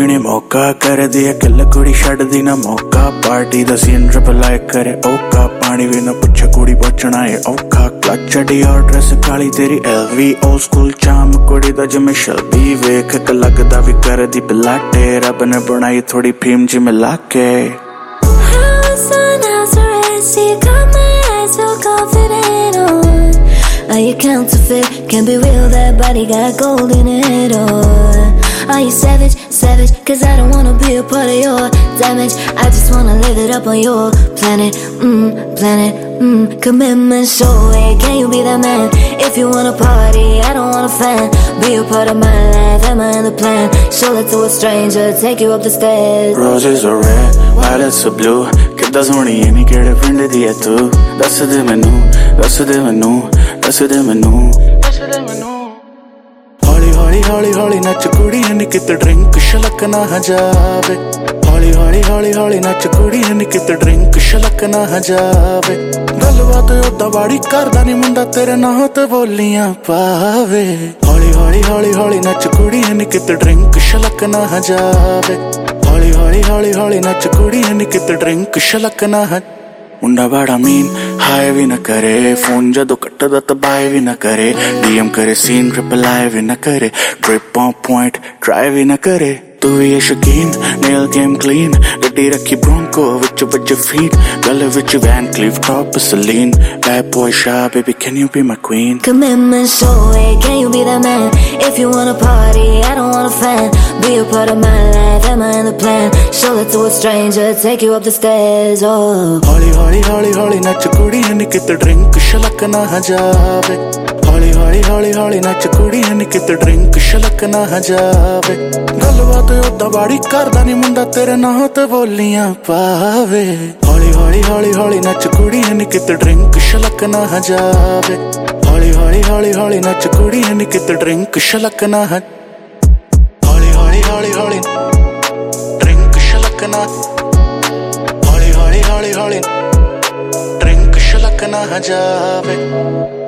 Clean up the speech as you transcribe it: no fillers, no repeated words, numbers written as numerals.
पीने मौका कर दिया किल कुड़ी छड़ दी ना मौका पार्टी दा सीन रिप्लाई करे ओका पानी भी ना पुछे कुड़ी बचना है औखा क्लच डी और ड्रेस काली तेरी LV ओल्ड स्कूल चाम कुड़ी दा जिमें शलबी वेख के लगदा भी कर दी पिलाटे रब ने बनाई थोड़ी फीम जी मिला के Are you counterfeit? Can't be real, that body got gold in it, or are you savage, savage? Cause I don't wanna be a part of your damage. I just wanna live it up on your planet, commitment, show it, can you be that man? If you wanna party, I don't want a fan. Be a part of my life, am I in the plan? Show that to a stranger, take you up the stairs. Roses are red, violets are blue. ਕਿੱਦਾਂ ਸੋਹਣੀ ਐ ਨੀ ਕਿਹੜੇ ਪਿੰਡ ਦੀ ਐ ਤੂੰ ਦੱਸ ਦੇ ਮੈਨੂੰ ਦੱਸ ਦੇ ਮੈਨੂੰ ਦੱਸ ਦੇ ਮੈਨੂੰ ਦੱਸ ਦੇ ਮੈਨੂੰ ਹੌਲੀ ਹੌਲੀ ਹੌਲੀ ਹੌਲੀ ਨੱਚ ਕੁੜੀ ਨੀ ਕਿਤੇ ਡਰਿੰਕ ਛਲਕ ਨਾ ਜਾਵੇ ਹੌਲੀ ਹੌਲੀ ਹੌਲੀ ਹੌਲੀ ਨੱਚ ਕੁੜੀ ਨੀ ਕਿਤੇ ਡਰਿੰਕ ਛਲਕ ਨਾ ਜਾਵੇ ਗੱਲਬਾਤ ਓਦਾਂ ਬਾੜੀ ਕਰਦਾ ਨੀ ਮੁੰਡਾ ਤੇਰੇ ਨਾਂ ਤੇ ਬੋਲੀਆਂ ਪਾਵੇ ਹੌਲੀ ਹੌਲੀ ਹੌਲੀ ਹੌਲੀ ਨੱਚ ਕੁੜੀ ਨੀ ਕਿਤੇ ਡਰਿੰਕ ਛਲਕ ਨਾ ਜਾਵੇ ਹੌਲੀ ਹੌਲੀ ਹੌਲੀ ਹੌਲੀ ਨੱਚ ਕੁੜੀ ਨੀ ਕਿਤੇ ਡਰਿੰਕ ਛਲਕ ਨਾ ਮੁੰਡਾ ਬੜਾ ਮੀਨ ਹਾਏ ਵੀ ਨਾ ਕਰੇ ਫੋਨ ਜਦੋਂ ਕੱਟਦਾ ਤਾਂ ਬਾਏ ਵੀ ਨਾ ਕਰੇ DM ਕਰੇ ਸੀਨ ਰਿਪਲਾਈ ਵੀ ਨਾ ਕਰੇ ਟ੍ਰਿਪ ਔਨ ਪੁਆਇੰਟ ਟਰਾਈ ਵੀ ਨਾ ਕਰੇ ਤੂੰ ਵੀ ਇਹ ਸ਼ੌਕੀਨ ਨੇਲ ਗੇਮ ਕਲੀਨ ਗੱਡੀ ਰੱਖੀ ਬ੍ਰੋਂਕੋ ਵਿੱਚ ਵੱਜੇ ਫੀਟ ਗਲੇ ਵਿੱਚ ਵੈਨ ਕਲੀਫ ਟੌਪ ਸਲੀਨ ਬੈਡ ਬॉय ਸ਼ਾ baby can you be my queen Commitment, show it, can you be that man? If you wanna party, I don't want a fan. Be a part of my life, am I in the plan? Show that to a stranger, take you up the stairs, oh. ਹੌਲੀ ਹੌਲੀ ਹੌਲੀ ਹੌਲੀ ਨੱਚ ਕੁੜੀ ਨੀ ਕਿਤੇ drink ਛਲਕ ਨਾ ਜਾਵੇ ਹੌਲੀ ਹੌਲੀ ਹੌਲੀ ਹੌਲੀ ਨੱਚ ਕੁੜੀ ਨੀ ਕਿਤੇ ਡਰਿੰਕ ਛਲਕ ਨਾ ਜਾਵੇ ਗੱਲਬਾਤ ਓਦਾਂ ਬਾੜੀ ਕਰਦਾ ਨੀ ਮੁੰਡਾ ਤੇਰੇ ਨਾਂ ਤੇ ਬੋਲੀਆਂ ਪਾਵੇ ਹੌਲੀ ਹੌਲੀ ਹੌਲੀ ਹੌਲੀ ਨੱਚ ਕੁੜੀ ਨੀ ਕਿਤੇ ਡਰਿੰਕ ਛਲਕ ਨਾ ਜਾਵੇ ਹੌਲੀ ਹੌਲੀ ਹੌਲੀ ਹੌਲੀ ਨੱਚ ਕੁੜੀ ਨੀ ਕਿਤੇ ਡਰਿੰਕ ਛਲਕ ਨਾ ਹੌਲੀ ਹੌਲੀ ਹੌਲੀ ਹੌਲੀ ਡਰਿੰਕ ਛਲਕ ਨਾ ਹੌਲੀ ਹੌਲੀ ਹੌਲੀ ਹੌਲੀ ਡਰਿੰਕ ਛਲਕ ਨਾ ਜਾਵੇ